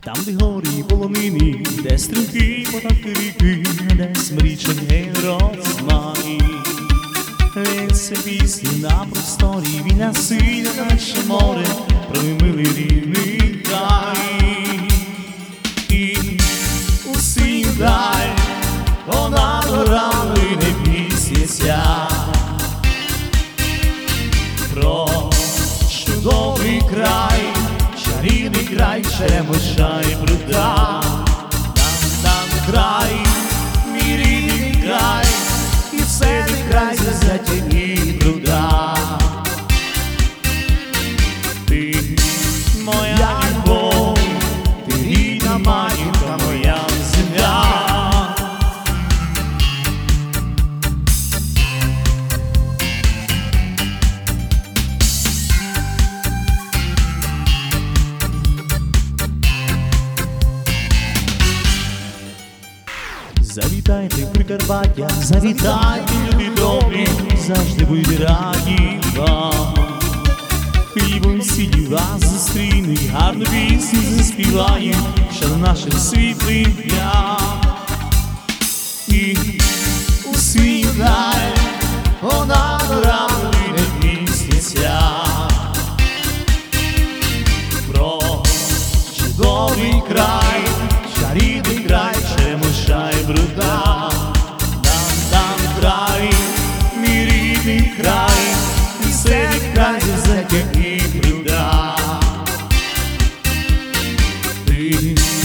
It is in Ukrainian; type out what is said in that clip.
Там, де горі полонини, де стрімкі потоки ріки, де смрічений розмаї. Лється пісні на просторі, війна синя, наче море, про милий рідний край. І у синій даль вона горами не пісняться про чудовий край, чарівний край, Черемоша і пруда. Там край, мій рідний край, і все не край зазяття і пруда. Ти моя любов, ти рідна матінка, моя земля. Завітайте в Прикарпаття, завітайте, люди добрі, завжди будуть раді вам. Хлібом сіді вас зустрінуть, гарну пісню заспівають, що на наших світлих днях. І у свій даль вона горами не пісняться про чудовий край, чарівний край, Черемоша і пруда. Там край, мій рідний край, і все край зазяття і пруда. Ти